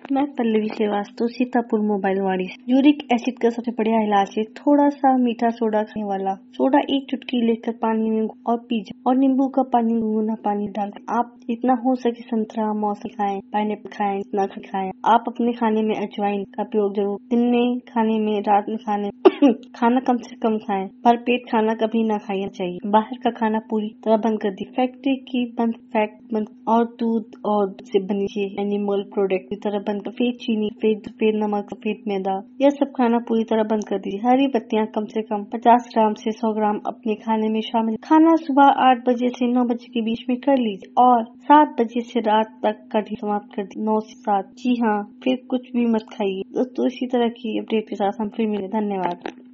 मैं पल्लवी श्रीवास्तव सीतापुर मोबाइल वाड़ी से। यूरिक एसिड का सबसे बढ़िया इलाज है थोड़ा सा मीठा सोडा खाने वाला। सोडा 1 चुटकी लेकर पानी में और पी जाए और नींबू का पानी गुनगुना पानी डाल। आप जितना हो सके संतरा मौसमी खाएं, पाइनएप्पल खाएं, नख खाएं। आप अपने खाने में अजवाइन का प्रयोग जरूर। दिन में खाने में, रात में खाने खाना कम से कम खाएं। भर पेट खाना कभी ना खाना चाहिए। बाहर का खाना पूरी तरह बंद कर दी। फैक्ट्री की बंद, फैट बंद और दूध और से बनी चीज, एनिमल प्रोडक्ट की तरह बंद कर। सफेद चीनी, सफेद नमक, सफेद मैदा, यह सब खाना पूरी तरह बंद कर दीजिए। हरी पत्तियां कम से कम 50 ग्राम से 100 ग्राम अपने खाने में शामिल। खाना सुबह 8 बजे से 9 बजे के बीच में कर लीजिए और 7 बजे से रात तक कभी समाप्त कर दी। 9 से 7। जी हाँ, फिर कुछ भी मत खाइए। दोस्तों इसी तरह की अपडेट के साथ हम फिर मिले। धन्यवाद।